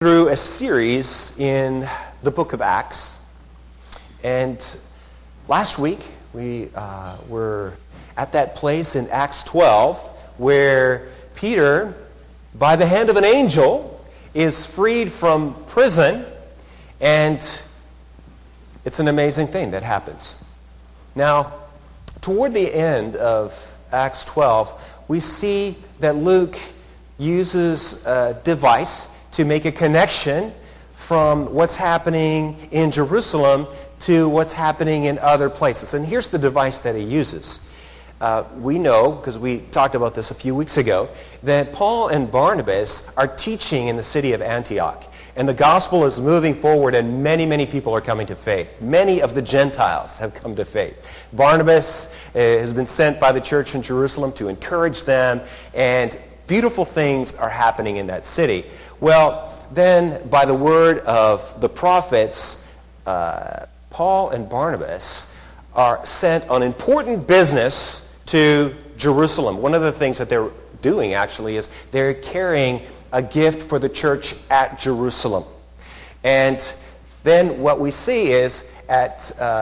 through a series in the book of Acts. And last week we were at that place in Acts 12 where Peter, by the hand of an angel, is freed from prison, and it's an amazing thing that happens. Now, toward the end of Acts 12, we see that Luke uses a device to make a connection from what's happening in Jerusalem to what's happening in other places. And here's the device that he uses. We know, because we talked about this a few weeks ago, that Paul and Barnabas are teaching in the city of Antioch. And the gospel is moving forward, and many, many people are coming to faith. Many of the Gentiles have come to faith. Barnabas has been sent by the church in Jerusalem to encourage them, and beautiful things are happening in that city. Well, then, by the word of the prophets, Paul and Barnabas are sent on important business to Jerusalem. One of the things that they're doing, actually, is they're carrying a gift for the church at Jerusalem. And then what we see is at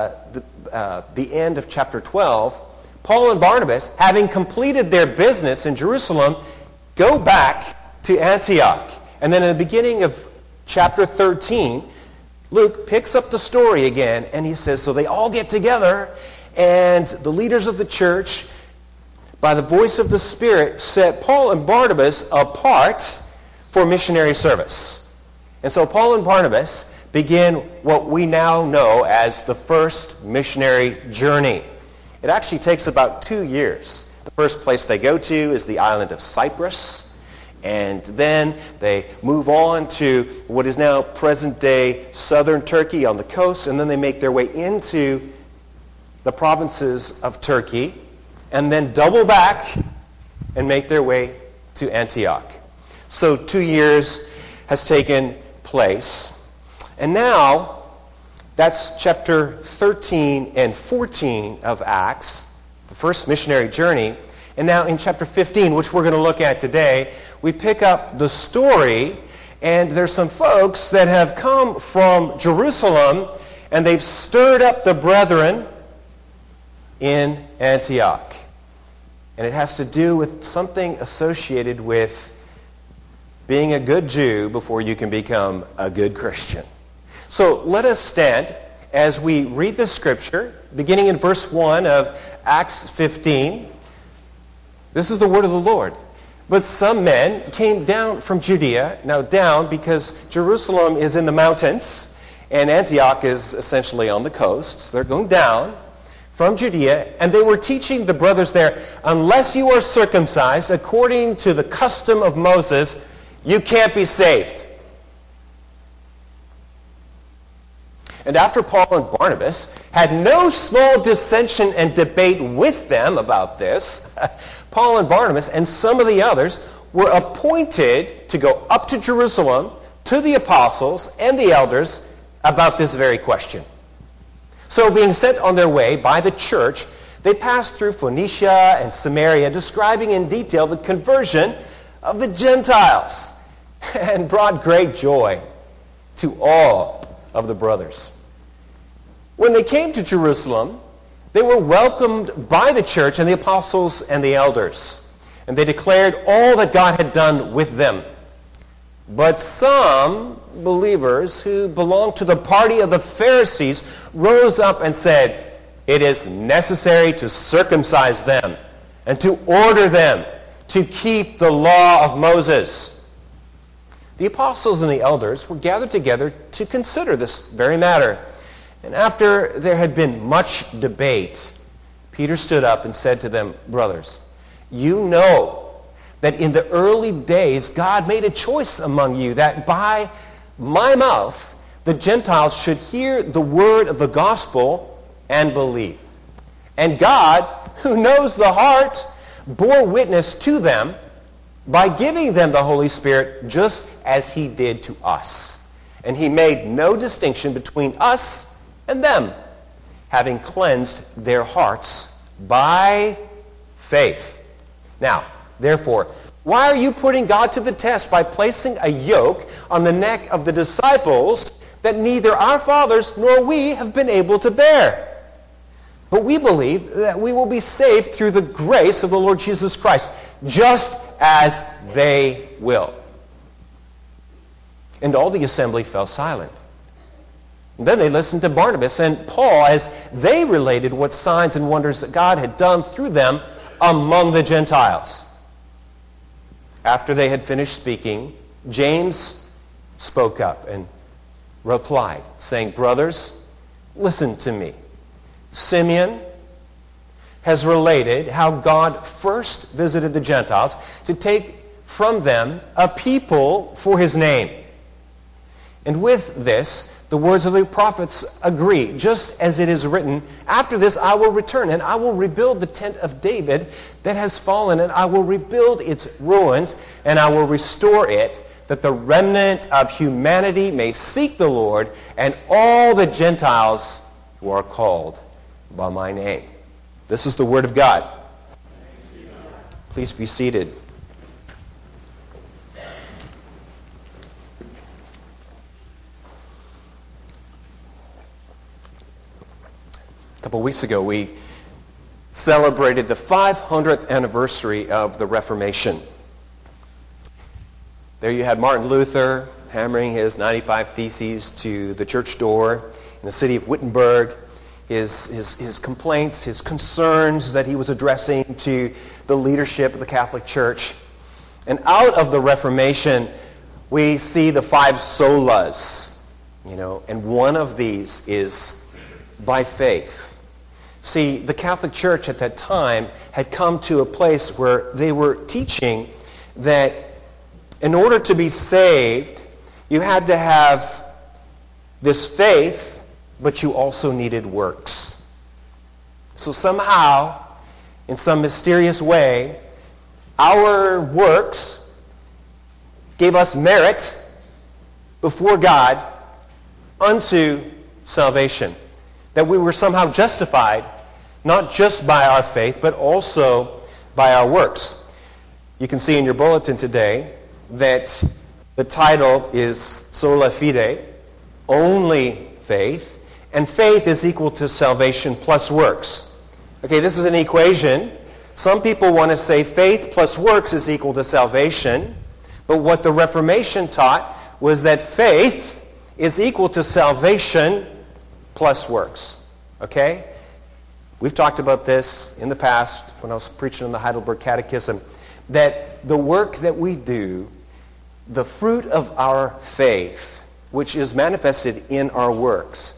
the end of chapter 12, Paul and Barnabas, having completed their business in Jerusalem, go back to Antioch. And then in the beginning of chapter 13, Luke picks up the story again, and he says, so they all get together, and the leaders of the church, by the voice of the Spirit, set Paul and Barnabas apart for missionary service. And so Paul and Barnabas begin what we now know as the first missionary journey. It actually takes about 2 years. The first place they go to is the island of Cyprus, and then they move on to what is now present-day southern Turkey on the coast, and then they make their way into the provinces of Turkey, and then double back and make their way to Antioch. So 2 years has taken place. And now, that's chapter 13 and 14 of Acts, the first missionary journey. And now in chapter 15, which we're going to look at today, we pick up the story, and there's some folks that have come from Jerusalem, and they've stirred up the brethren in Antioch. And it has to do with something associated with being a good Jew before you can become a good Christian. So let us stand as we read the scripture, beginning in verse 1 of Acts 15. This is the word of the Lord. But some men came down from Judea, now down because Jerusalem is in the mountains and Antioch is essentially on the coast. So they're going down from Judea, and they were teaching the brothers there, unless you are circumcised according to the custom of Moses, you can't be saved. And after Paul and Barnabas had no small dissension and debate with them about this, Paul and Barnabas and some of the others were appointed to go up to Jerusalem to the apostles and the elders about this very question. So being sent on their way by the church, they passed through Phoenicia and Samaria, describing in detail the conversion of the Gentiles, and brought great joy to all of the brothers. When they came to Jerusalem, they were welcomed by the church and the apostles and the elders, and they declared all that God had done with them. But some believers who belonged to the party of the Pharisees rose up and said, it is necessary to circumcise them and to order them to keep the law of Moses. The apostles and the elders were gathered together to consider this very matter. And after there had been much debate, Peter stood up and said to them, brothers, you know that in the early days God made a choice among you that by my mouth the Gentiles should hear the word of the gospel and believe. And God, who knows the heart, bore witness to them by giving them the Holy Spirit just as he did to us. And he made no distinction between us and them, having cleansed their hearts by faith. Now, therefore, Why are you putting God to the test by placing a yoke on the neck of the disciples that neither our fathers nor we have been able to bear? But we believe that we will be saved through the grace of the Lord Jesus Christ, just as they will. And all the assembly fell silent. And then they listened to Barnabas and Paul as they related what signs and wonders that God had done through them among the Gentiles. After they had finished speaking, James spoke up and replied, saying, "Brothers, listen to me. Simeon has related how God first visited the Gentiles to take from them a people for his name. And with this, the words of the prophets agree, just as it is written, 'After this I will return, and I will rebuild the tent of David that has fallen, and I will rebuild its ruins, and I will restore it, that the remnant of humanity may seek the Lord, and all the Gentiles who are called by my name.'" This is the word of God. Please be seated. A couple weeks ago, we celebrated the 500th anniversary of the Reformation. There you had Martin Luther hammering his 95 Theses to the church door in the city of Wittenberg, his complaints, his concerns that he was addressing to the leadership of the Catholic Church. And out of the Reformation, we see the 5 solas, and one of these is by faith. See, the Catholic Church at that time had come to a place where they were teaching that in order to be saved, you had to have this faith, but you also needed works. So somehow, in some mysterious way, our works gave us merit before God unto salvation. That we were somehow justified, not just by our faith, but also by our works. You can see in your bulletin today that the title is Sola Fide, only faith, and faith is equal to salvation plus works. Okay, this is an equation. Some people want to say faith plus works is equal to salvation, but what the Reformation taught was that faith is equal to salvation plus works. Okay? We've talked about this in the past when I was preaching on the Heidelberg Catechism, that the work that we do, the fruit of our faith, which is manifested in our works,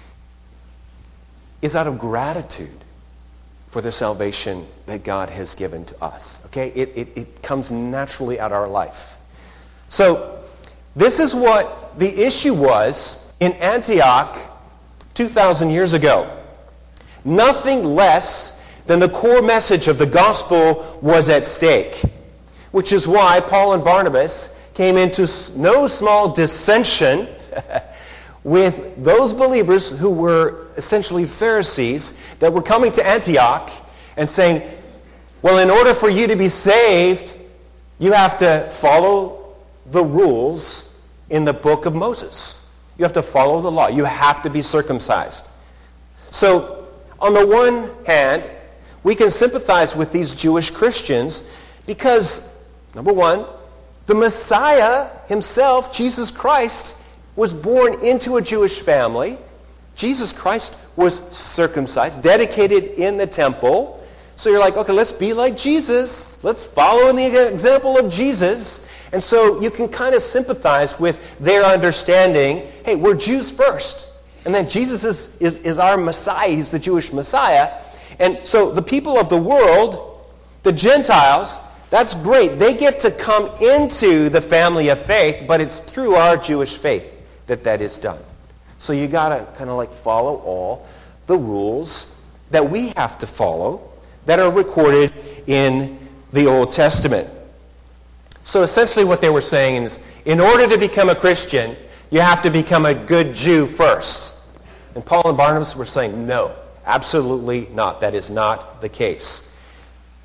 is out of gratitude for the salvation that God has given to us. Okay? It comes naturally out of our life. So, this is what the issue was in Antioch 2,000 years ago. Nothing less than the core message of the gospel was at stake, which is why Paul and Barnabas came into no small dissension with those believers who were essentially Pharisees that were coming to Antioch and saying, well, in order for you to be saved, you have to follow the rules in the book of Moses. You have to follow the law. You have to be circumcised. So, on the one hand, we can sympathize with these Jewish Christians because, number one, the Messiah himself, Jesus Christ, was born into a Jewish family. Jesus Christ was circumcised, dedicated in the temple. So you're like, okay, let's be like Jesus. Let's follow in the example of Jesus. And so you can kind of sympathize with their understanding, hey, we're Jews first. And then Jesus is our Messiah. He's the Jewish Messiah. And so the people of the world, the Gentiles, that's great. They get to come into the family of faith, but it's through our Jewish faith that is done. So you got to kind of like follow all the rules that we have to follow that are recorded in the Old Testament. So essentially what they were saying is, in order to become a Christian, you have to become a good Jew first. And Paul and Barnabas were saying, no, absolutely not. That is not the case.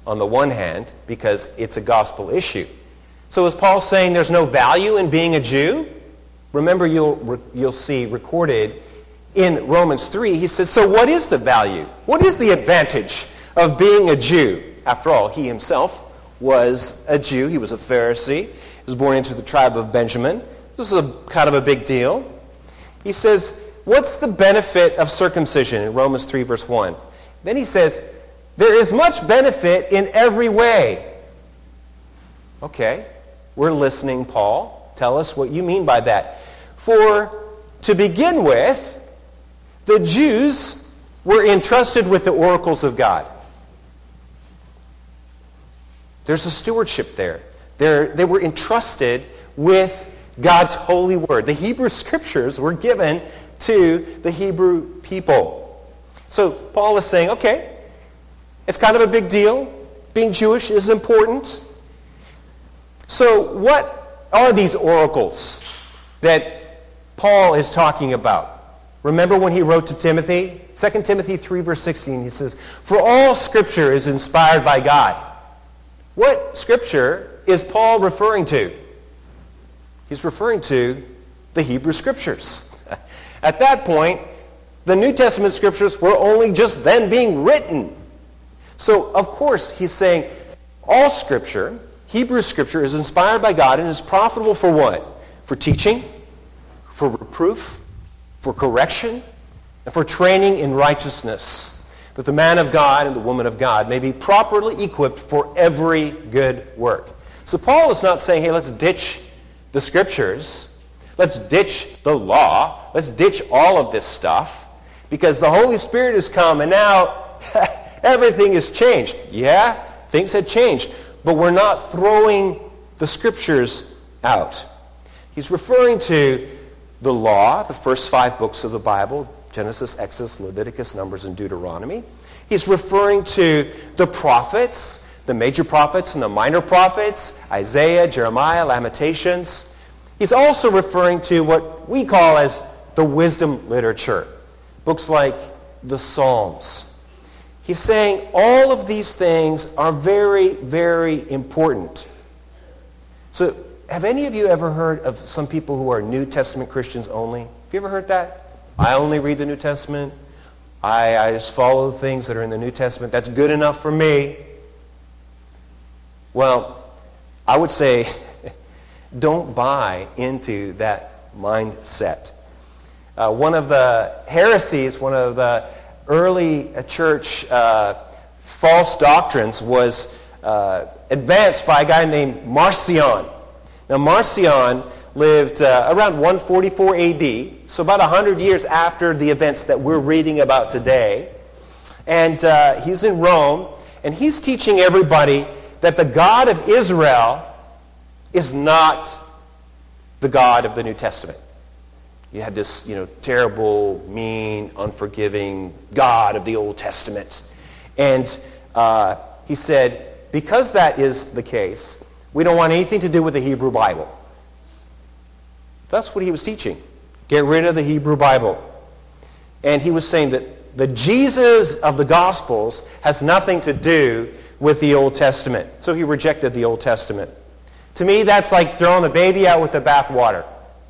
on the one hand, because it's a gospel issue. So is Paul saying there's no value in being a Jew? Remember, you'll see recorded in Romans 3, he says, so what is the value? What is the advantage of being a Jew? After all, he himself was a Jew. He was a Pharisee. He was born into the tribe of Benjamin. This is kind of a big deal. He says, what's the benefit of circumcision in Romans 3, verse 1? Then he says, there is much benefit in every way. Okay, we're listening, Paul. Tell us what you mean by that. For to begin with, the Jews were entrusted with the oracles of God. There's a stewardship there. They were entrusted with God's holy word. The Hebrew Scriptures were given to the Hebrew people. So Paul is saying, okay, it's kind of a big deal. Being Jewish is important. So what are these oracles that Paul is talking about? Remember when he wrote to Timothy? 2 Timothy 3, verse 16, he says, for all Scripture is inspired by God. What Scripture is Paul referring to? He's referring to the Hebrew Scriptures. At that point, the New Testament Scriptures were only just then being written. So, of course, he's saying all Scripture, Hebrew Scripture, is inspired by God and is profitable for what? For teaching, for reproof, for correction, and for training in righteousness, that the man of God and the woman of God may be properly equipped for every good work. So Paul is not saying, hey, let's ditch the Scriptures, let's ditch the law, let's ditch all of this stuff, because the Holy Spirit has come and now everything has changed. Yeah, things had changed, but we're not throwing the Scriptures out. He's referring to the law, the first 5 books of the Bible, Genesis, Exodus, Leviticus, Numbers, and Deuteronomy. He's referring to the prophets, the major prophets and the minor prophets, Isaiah, Jeremiah, Lamentations. He's also referring to what we call as the wisdom literature, books like the Psalms. He's saying all of these things are very, very important. So, have any of you ever heard of some people who are New Testament Christians only? Have you ever heard that? I only read the New Testament. I just follow the things that are in the New Testament. That's good enough for me. Well, I would say don't buy into that mindset. One of the heresies, one of the early church false doctrines was advanced by a guy named Marcion. Now, Marcion lived around 144 AD, so about 100 years after the events that we're reading about today. And he's in Rome, and he's teaching everybody that the God of Israel is not the God of the New Testament. You had this, terrible, mean, unforgiving God of the Old Testament. And he said, because that is the case, we don't want anything to do with the Hebrew Bible. That's what he was teaching. Get rid of the Hebrew Bible. And he was saying that the Jesus of the Gospels has nothing to do with the Old Testament. So he rejected the Old Testament. To me, that's like throwing the baby out with the bathwater.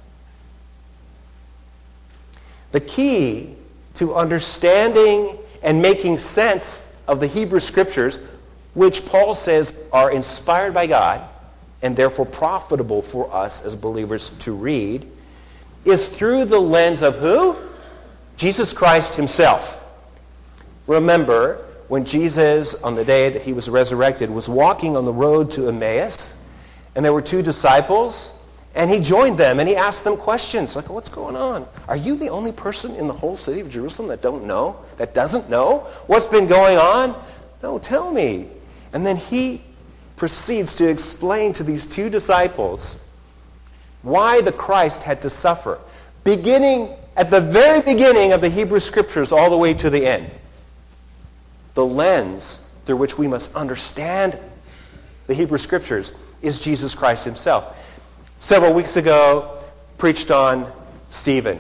The key to understanding and making sense of the Hebrew Scriptures, which Paul says are inspired by God and therefore profitable for us as believers to read, is through the lens of who? Jesus Christ himself. Remember, when Jesus, on the day that he was resurrected, was walking on the road to Emmaus, and there were 2 disciples, and he joined them, and he asked them questions, like, what's going on? Are you the only person in the whole city of Jerusalem that doesn't know what's been going on? No, tell me. And then he proceeds to explain to these 2 disciples why the Christ had to suffer, beginning at the very beginning of the Hebrew Scriptures all the way to the end. The lens through which we must understand the Hebrew Scriptures is Jesus Christ himself. Several weeks ago, preached on Stephen.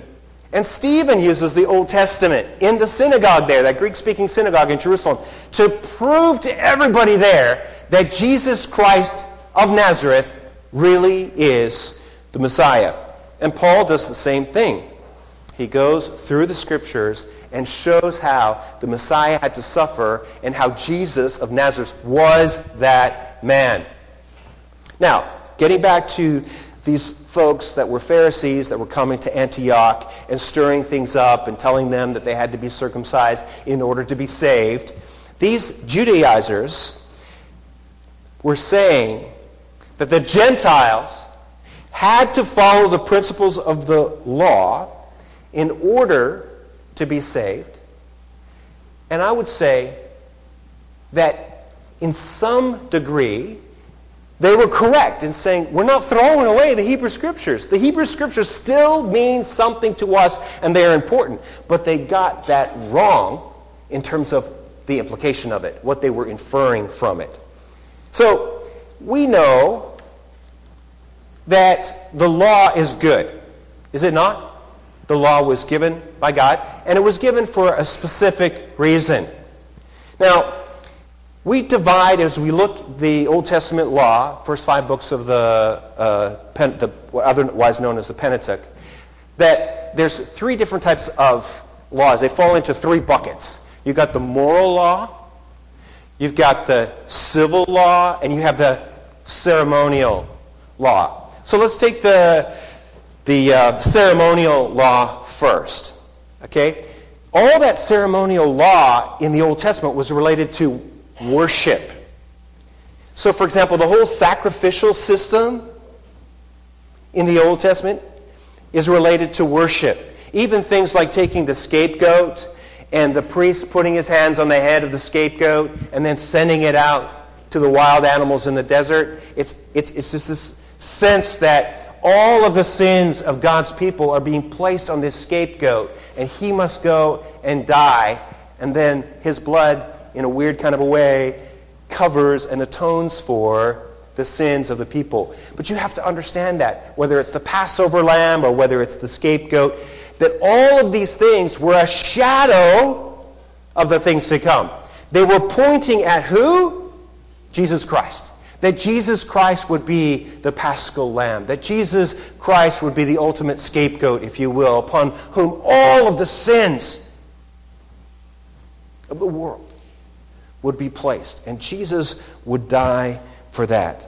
And Stephen uses the Old Testament in the synagogue there, that Greek-speaking synagogue in Jerusalem, to prove to everybody there that Jesus Christ of Nazareth really is the Messiah. And Paul does the same thing. He goes through the Scriptures and shows how the Messiah had to suffer and how Jesus of Nazareth was that man. Now, getting back to these folks that were Pharisees that were coming to Antioch and stirring things up and telling them that they had to be circumcised in order to be saved, these Judaizers were saying that the Gentiles had to follow the principles of the law in order to be saved. And I would say that in some degree, they were correct in saying, we're not throwing away the Hebrew Scriptures. The Hebrew Scriptures still mean something to us, and they are important. But they got that wrong in terms of the implication of it, what they were inferring from it. So, we know that the law is good. Is it not? The law was given by God, and it was given for a specific reason. Now, we divide, as we look the Old Testament law, first 5 books of the otherwise known as the Pentateuch, that there's 3 different types of laws. They fall into 3 buckets. You've got the moral law, you've got the civil law, and you have the ceremonial law. So let's take the ceremonial law first. Okay? All that ceremonial law in the Old Testament was related to worship. So, for example, the whole sacrificial system in the Old Testament is related to worship. Even things like taking the scapegoat and the priest putting his hands on the head of the scapegoat and then sending it out to the wild animals in the desert. It's just this sense that all of the sins of God's people are being placed on this scapegoat, and he must go and die, and then his blood, in a weird kind of a way, covers and atones for the sins of the people. But you have to understand that, whether it's the Passover lamb or whether it's the scapegoat, that all of these things were a shadow of the things to come. They were pointing at who? Jesus Christ. That Jesus Christ would be the Paschal Lamb. That Jesus Christ would be the ultimate scapegoat, if you will, upon whom all of the sins of the world would be placed. And Jesus would die for that.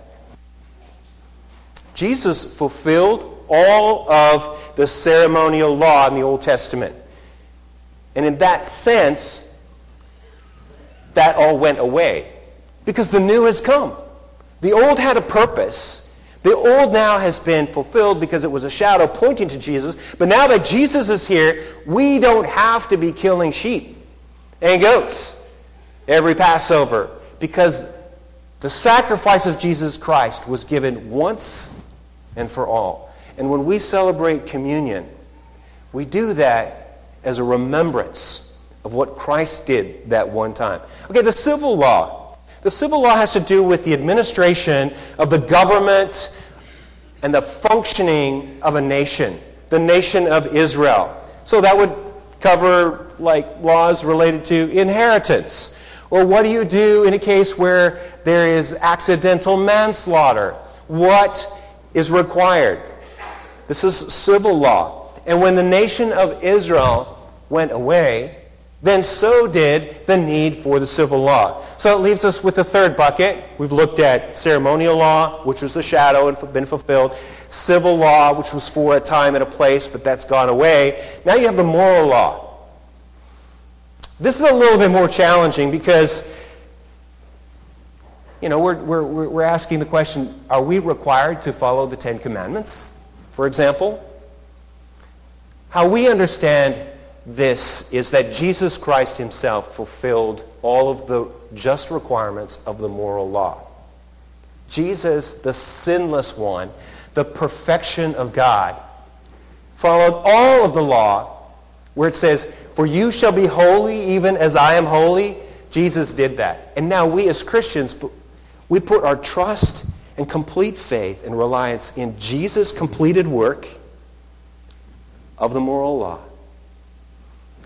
Jesus fulfilled all of the ceremonial law in the Old Testament. And in that sense, that all went away. Because the new has come. The old had a purpose. The old now has been fulfilled because it was a shadow pointing to Jesus. But now that Jesus is here, we don't have to be killing sheep and goats every Passover, because the sacrifice of Jesus Christ was given once and for all. And when we celebrate communion, we do that as a remembrance of what Christ did that one time. Okay, the civil law. The civil law has to do with the administration of the government and the functioning of a nation, the nation of Israel. So that would cover like laws related to inheritance. Or what do you do in a case where there is accidental manslaughter? What is required? This is civil law. And when the nation of Israel went away, then so did the need for the civil law. So it leaves us with the third bucket. We've looked at ceremonial law, which was a shadow and been fulfilled. Civil law, which was for a time and a place, but that's gone away. Now you have the moral law. This is a little bit more challenging because, we're asking the question, are we required to follow the 10 Commandments, for example? How we understand this is that Jesus Christ himself fulfilled all of the just requirements of the moral law. Jesus, the sinless one, the perfection of God, followed all of the law where it says, "For you shall be holy even as I am holy." Jesus did that. And now we as Christians, we put our trust and complete faith and reliance in Jesus' completed work of the moral law.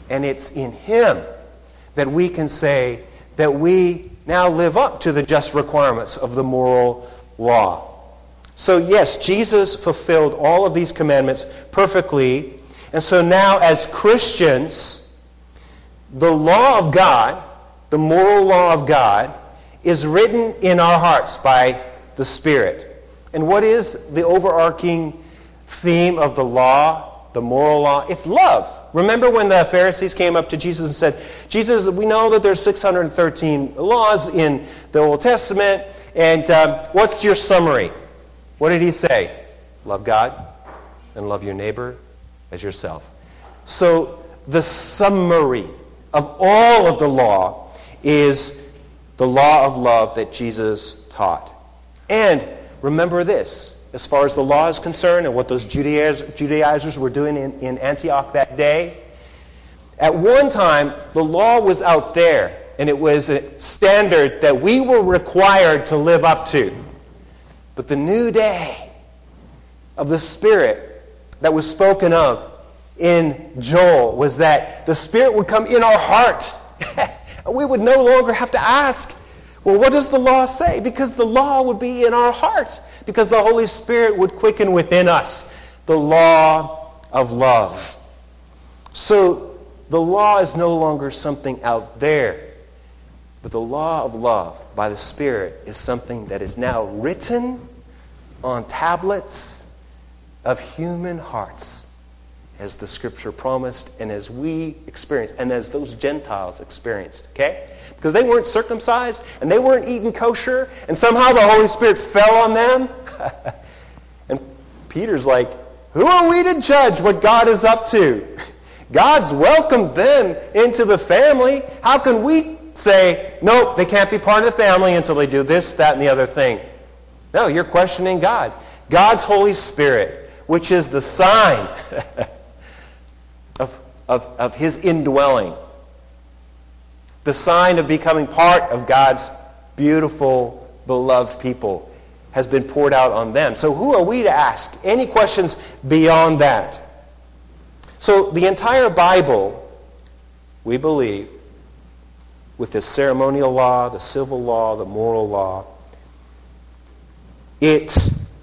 And it's in Him that we can say that we now live up to the just requirements of the moral law. So yes, Jesus fulfilled all of these commandments perfectly. And so now as Christians, the law of God, the moral law of God, is written in our hearts by the Spirit. And what is the overarching theme of the law, the moral law? It's love. Remember when the Pharisees came up to Jesus and said, Jesus, we know that there's 613 laws in the Old Testament, and what's your summary? What did he say? Love God and love your neighbor as yourself. So the summary of all of the law is the law of love that Jesus taught. And remember this, as far as the law is concerned and what those Judaizers were doing in Antioch that day, at one time the law was out there and it was a standard that we were required to live up to. But the new day of the Spirit that was spoken of in Joel was that the Spirit would come in our heart. We would no longer have to ask, well, what does the law say? Because the law would be in our heart. Because the Holy Spirit would quicken within us the law of love. So the law is no longer something out there. But the law of love by the Spirit is something that is now written on tablets of human hearts, as the Scripture promised and as we experienced and as those Gentiles experienced. Okay? Because they weren't circumcised and they weren't eating kosher and somehow the Holy Spirit fell on them. And Peter's like, who are we to judge what God is up to? God's welcomed them into the family. How can we say, nope, they can't be part of the family until they do this, that, and the other thing? No, you're questioning God. God's Holy Spirit, which is the sign of His indwelling, the sign of becoming part of God's beautiful, beloved people, has been poured out on them. So who are we to ask any questions beyond that? So the entire Bible, we believe, with the ceremonial law, the civil law, the moral law, it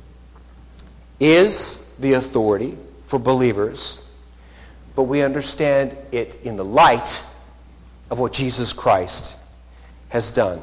is the authority for believers, but we understand it in the light of what Jesus Christ has done.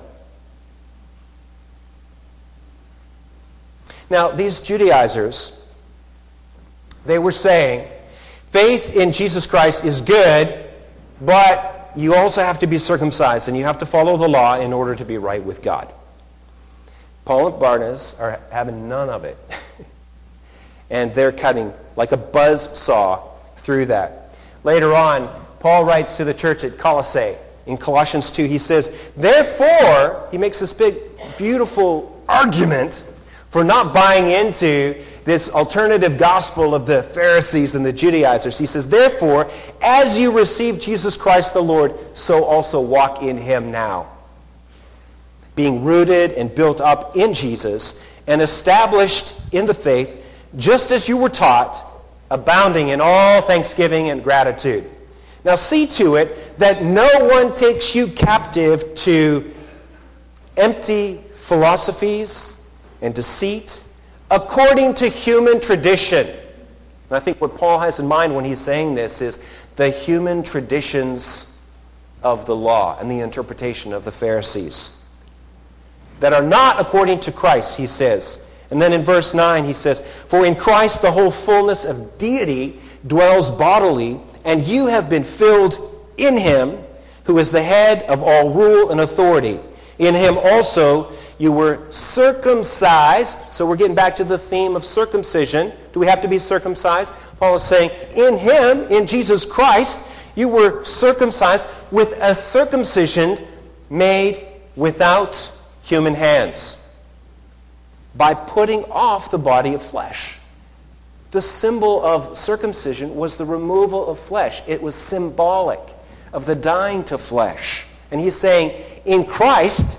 Now, these Judaizers, they were saying, faith in Jesus Christ is good, but you also have to be circumcised and you have to follow the law in order to be right with God. Paul and Barnabas are having none of it. And they're cutting like a buzz saw through that. Later on, Paul writes to the church at Colossae. In Colossians 2, he says, therefore, he makes this big, beautiful argument for not buying into this alternative gospel of the Pharisees and the Judaizers. He says, therefore, as you receive Jesus Christ the Lord, so also walk in Him now, being rooted and built up in Jesus and established in the faith, just as you were taught, abounding in all thanksgiving and gratitude. Now see to it that no one takes you captive to empty philosophies and deceit, according to human tradition. And I think what Paul has in mind when he's saying this is the human traditions of the law and the interpretation of the Pharisees that are not according to Christ, he says. And then in verse 9 he says, for in Christ the whole fullness of deity dwells bodily, and you have been filled in Him, who is the head of all rule and authority. In Him also you were circumcised. So we're getting back to the theme of circumcision. Do we have to be circumcised? Paul is saying, in Him, in Jesus Christ, you were circumcised with a circumcision made without human hands, by putting off the body of flesh. The symbol of circumcision was the removal of flesh. It was symbolic of the dying to flesh. And he's saying, in Christ,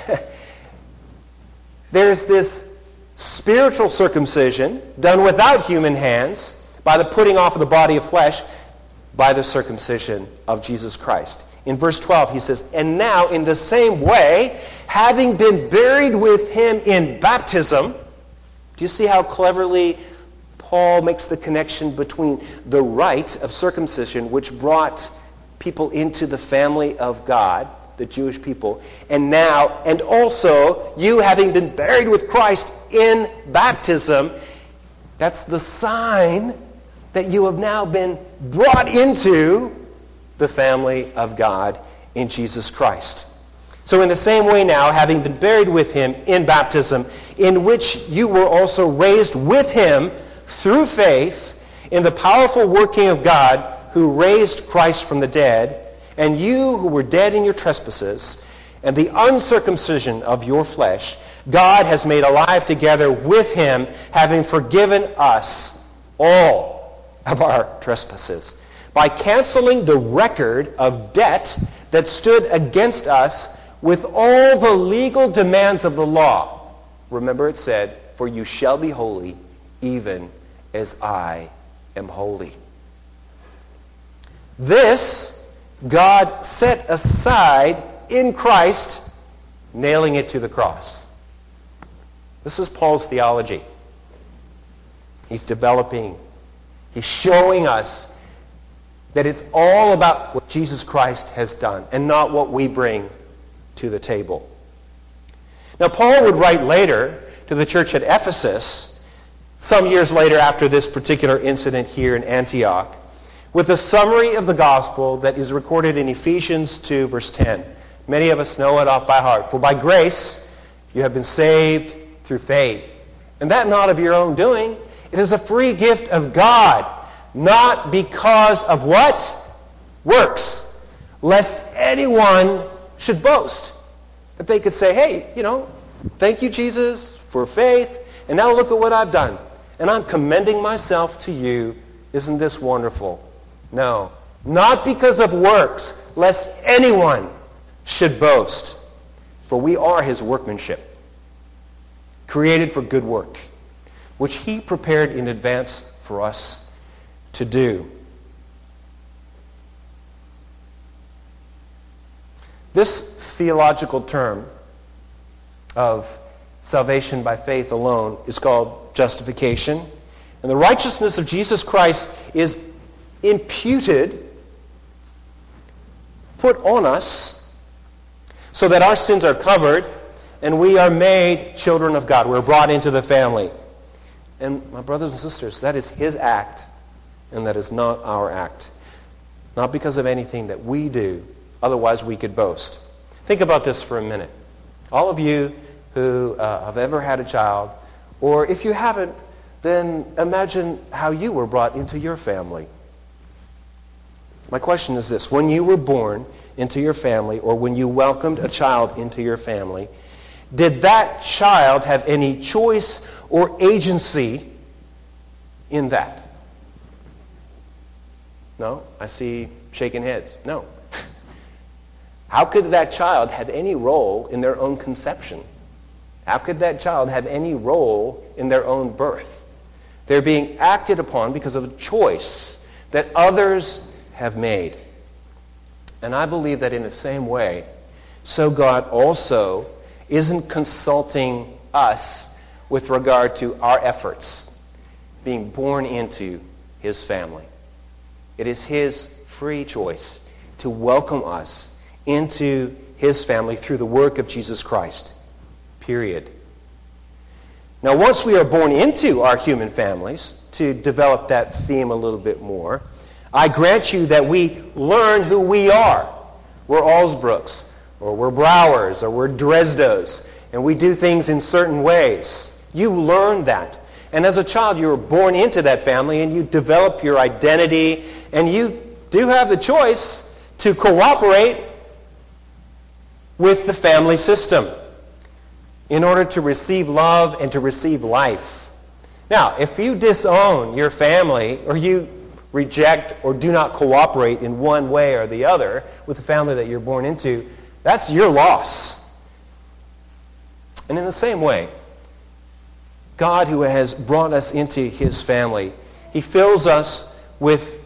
there's this spiritual circumcision done without human hands by the putting off of the body of flesh, by the circumcision of Jesus Christ. In verse 12, he says, "And now, in the same way, having been buried with him in baptism," do you see how cleverly Paul makes the connection between the rite of circumcision, which brought people into the family of God, the Jewish people, and also you having been buried with Christ in baptism, that's the sign that you have now been brought into the family of God in Jesus Christ. So in the same way now, having been buried with him in baptism, in which you were also raised with him through faith in the powerful working of God who raised Christ from the dead, and you who were dead in your trespasses and the uncircumcision of your flesh, God has made alive together with him, having forgiven us all of our trespasses, by canceling the record of debt that stood against us with all the legal demands of the law. Remember it said, "For you shall be holy, even as I am holy." This God set aside in Christ, nailing it to the cross. This is Paul's theology. He's developing, he's showing us that it's all about what Jesus Christ has done and not what we bring to the table. Now, Paul would write later to the church at Ephesus, some years later after this particular incident here in Antioch, with a summary of the gospel that is recorded in Ephesians 2, verse 10. Many of us know it off by heart. "For by grace you have been saved through faith, and that not of your own doing. It is a free gift of God, not because of" what? Works, "lest anyone should boast." That they could say, "Hey, thank you, Jesus, for faith, and now look at what I've done. And I'm commending myself to you. Isn't this wonderful?" No, not because of works, lest anyone should boast. For we are his workmanship, created for good work, which he prepared in advance for us to do. This theological term of salvation by faith alone is called justification. And the righteousness of Jesus Christ is imputed, put on us, so that our sins are covered and we are made children of God. We're brought into the family. And my brothers and sisters, that is his act, and that is not our act. Not because of anything that we do, otherwise we could boast. Think about this for a minute. All of you who have ever had a child, or if you haven't, then imagine how you were brought into your family. My question is this: when you were born into your family, or when you welcomed a child into your family, did that child have any choice or agency in that? No? I see shaking heads. No. How could that child have any role in their own conception? How could that child have any role in their own birth? They're being acted upon because of a choice that others have made. And I believe that in the same way, so God also isn't consulting us with regard to our efforts being born into his family. It is his free choice to welcome us into his family through the work of Jesus Christ. Period. Now, once we are born into our human families, to develop that theme a little bit more, I grant you that we learn who we are. We're Allsbrooks, or we're Browers, or we're Dresdos, and we do things in certain ways. You learn that. And as a child, you were born into that family, and you develop your identity, and you do have the choice to cooperate with the family system in order to receive love and to receive life. Now, if you disown your family, or you reject or do not cooperate in one way or the other with the family that you're born into, that's your loss. And in the same way, God, who has brought us into his family, he fills us with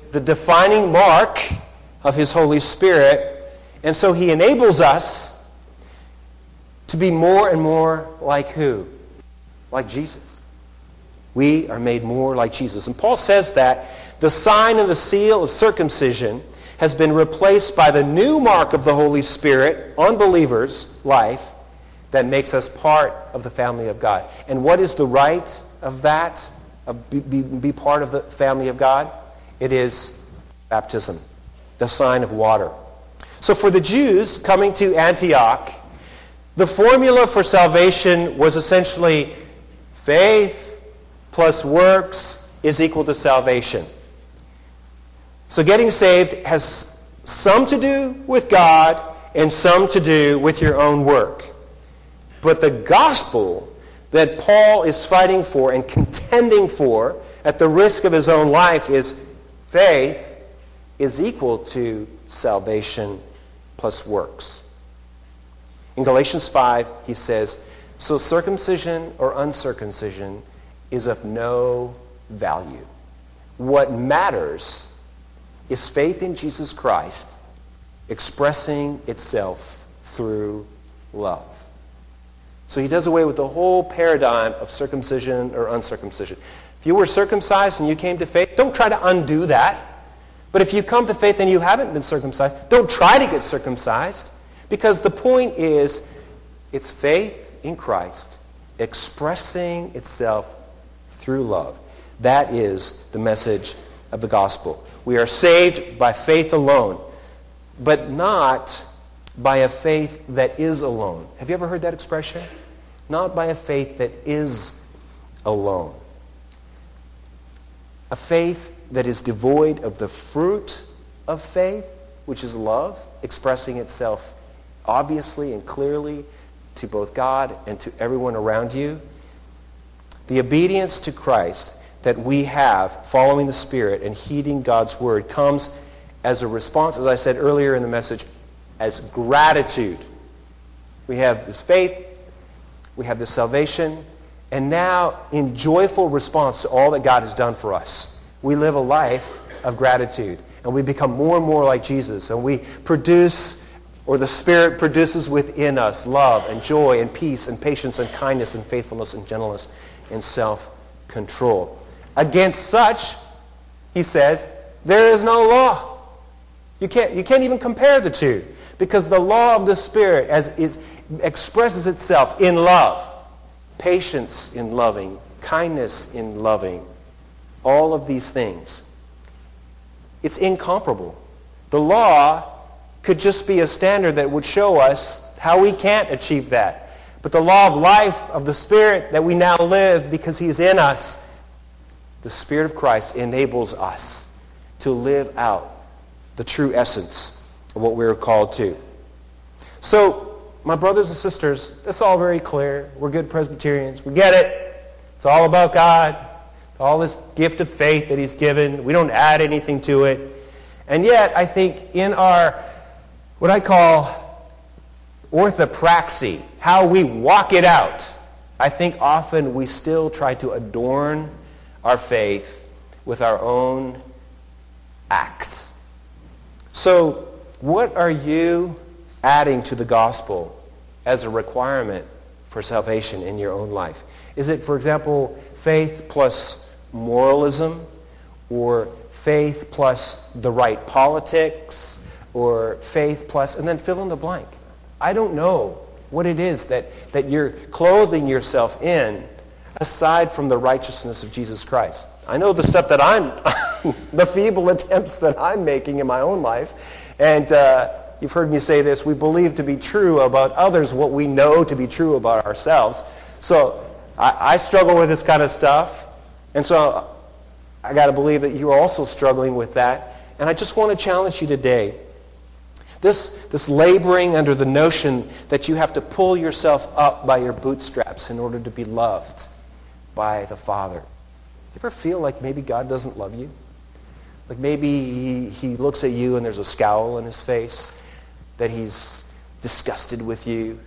the defining mark of His Holy Spirit. And so He enables us to be more and more like who? Like Jesus. We are made more like Jesus. And Paul says that the sign and the seal of circumcision has been replaced by the new mark of the Holy Spirit on believers' life that makes us part of the family of God. And what is the right of that? Be part of the family of God? It is baptism, the sign of water. So for the Jews coming to Antioch, the formula for salvation was essentially faith plus works is equal to salvation. So getting saved has some to do with God and some to do with your own work. But the gospel that Paul is fighting for and contending for at the risk of his own life is faith is equal to salvation plus works. In Galatians 5, he says, so circumcision or uncircumcision is of no value. What matters is faith in Jesus Christ expressing itself through love. So he does away with the whole paradigm of circumcision or uncircumcision. If you were circumcised and you came to faith, don't try to undo that. But if you come to faith and you haven't been circumcised, don't try to get circumcised. Because the point is, it's faith in Christ expressing itself through love. That is the message of the gospel. We are saved by faith alone, but not by a faith that is alone. Have you ever heard that expression? Not by a faith that is alone. A faith that is devoid of the fruit of faith, which is love, expressing itself obviously and clearly to both God and to everyone around you. The obedience to Christ that we have following the Spirit and heeding God's word comes as a response, as I said earlier in the message, as gratitude. We have this faith, we have this salvation, and now in joyful response to all that God has done for us, we live a life of gratitude, and we become more and more like Jesus, and we produce, or the Spirit produces within us love and joy and peace and patience and kindness and faithfulness and gentleness and self-control. Against such, he says, there is no law. You can't even compare the two, because the law of the Spirit expresses itself in love, patience in loving, kindness in loving, all of these things. It's incomparable. The law could just be a standard that would show us how we can't achieve that. But the law of life, of the Spirit that we now live because He's in us, the Spirit of Christ enables us to live out the true essence of what we're called to. So, my brothers and sisters, that's all very clear. We're good Presbyterians. We get it. It's all about God. All this gift of faith that He's given. We don't add anything to it. And yet, I think in our, what I call orthopraxy, how we walk it out, I think often we still try to adorn our faith with our own acts. So, what are you adding to the gospel as a requirement for salvation in your own life? Is it, for example, faith plus moralism, or faith plus the right politics, or faith plus, and then fill in the blank? I don't know what it is that you're clothing yourself in aside from the righteousness of Jesus Christ. I know the stuff that the feeble attempts that I'm making in my own life. And you've heard me say this, we believe to be true about others what we know to be true about ourselves. So I struggle with this kind of stuff. And so I got to believe that you're also struggling with that. And I just want to challenge you today. This laboring under the notion that you have to pull yourself up by your bootstraps in order to be loved by the Father. Do you ever feel like maybe God doesn't love you? Like maybe he looks at you and there's a scowl on His face, that He's disgusted with you.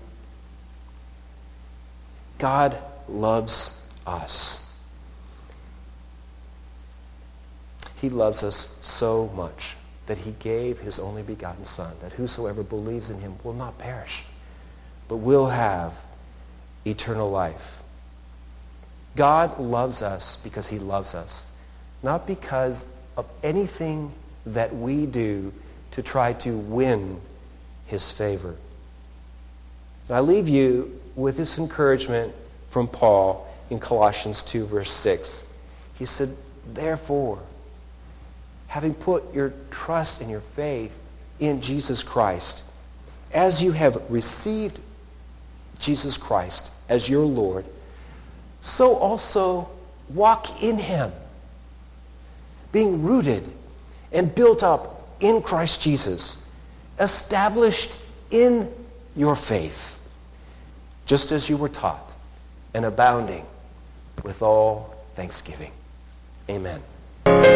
God loves us. He loves us so much that he gave his only begotten Son, that whosoever believes in him will not perish, but will have eternal life. God loves us because he loves us, not because of anything that we do to try to win his favor. I leave you with this encouragement from Paul in Colossians 2, verse 6. He said, therefore, having put your trust and your faith in Jesus Christ, as you have received Jesus Christ as your Lord, so also walk in him, being rooted and built up in Christ Jesus, established in your faith, just as you were taught, and abounding with all thanksgiving. Amen.